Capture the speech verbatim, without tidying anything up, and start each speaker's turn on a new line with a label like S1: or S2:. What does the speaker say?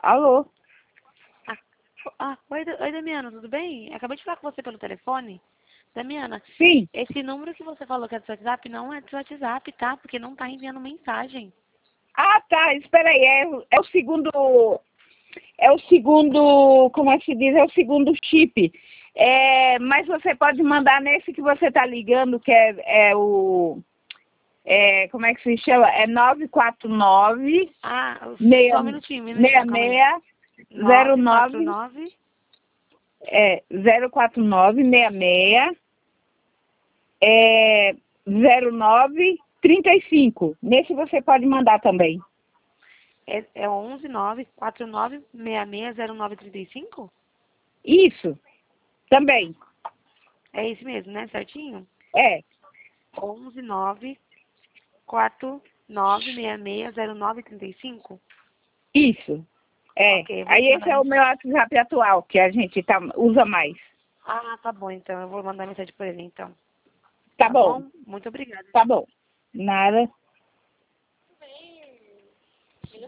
S1: Alô?
S2: Ah, ah, oi, Da- oi, Damiana, tudo bem? Acabei de falar com você pelo telefone. Damiana,
S1: Sim.
S2: esse número que você falou que é do seu WhatsApp não é do seu WhatsApp, tá? Porque não tá enviando mensagem.
S1: Ah, tá. Espera aí. É, é o segundo... É o segundo... Como é que se diz? É o segundo chip. É, mas você pode mandar nesse que você tá ligando, que é, é o... É, como é que se chama? É nove quatro nove,
S2: Ah, só um
S1: seis
S2: minutinho, um
S1: seis,
S2: minutinho, calma aí.
S1: zero
S2: nove quatro
S1: nove,
S2: nove.
S1: é, zero quatro nove, seis seis, é, zero nove, trinta e cinco. Nesse você pode mandar também.
S2: É, é onze nove quatro nove seis seis zero nove três cinco?
S1: Isso, também.
S2: É esse mesmo, né? Certinho?
S1: É,
S2: onze nove quatro nove seis seis zero nove três cinco?
S1: isso. É.
S2: Ok, eu vou
S1: Aí
S2: te
S1: esse
S2: mandar
S1: é o
S2: mensagem.
S1: meu WhatsApp atual, que a gente tá, usa mais.
S2: Ah, tá bom, então. Eu vou mandar mensagem por ele, então.
S1: Tá
S2: Tá
S1: bom,
S2: bom? Muito obrigada.
S1: tá bom. Nada.